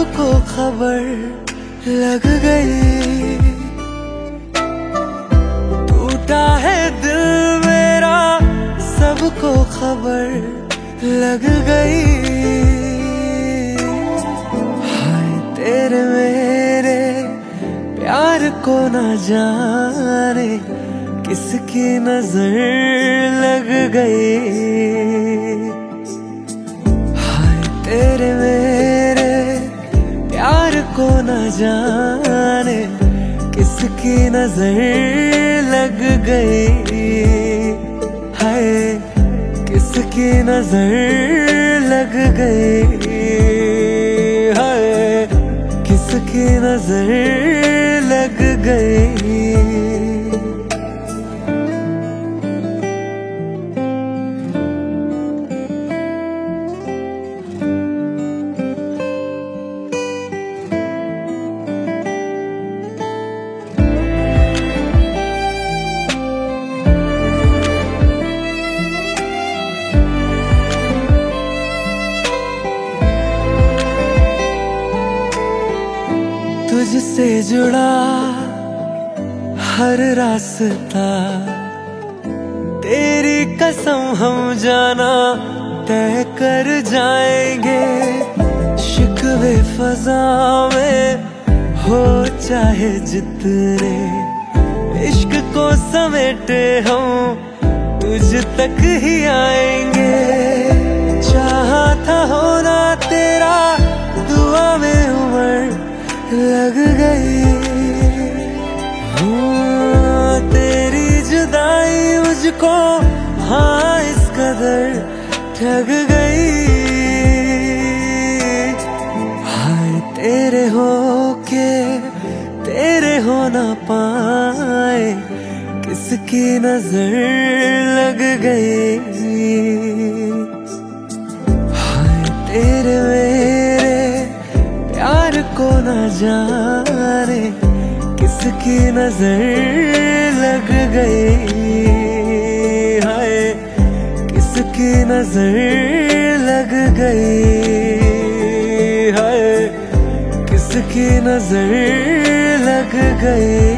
सबको खबर लग गई, टूटा है दिल मेरा, सबको खबर लग गई। हाय तेरे मेरे प्यार को न जाने किसकी नजर लग गई। हाय तेरे मेरे प्यार को न जाने किसकी नजर लग गई। हाय किसकी नजर लग गई। हाय किसकी नजर लग गई। तुझसे जुड़ा हर रास्ता, तेरी कसम हम जाना तय कर जाएंगे। शिकवे फजा में हो चाहे जितने, इश्क को समेटे हम तुझ तक ही आएंगे। चाहा था होना तेरा, दुआ में उम्र लग गई। तेरी जुदाई मुझको हाँ इस कदर ठग गई। हाय तेरे हो के तेरे हो ना पाए किसकी नजर लग गई। हाय तेरे मेरे प्यार को न जाने किसकी नजर लग गई। हाय किसकी नजर लग गई। हाय किसकी नजर लग गई।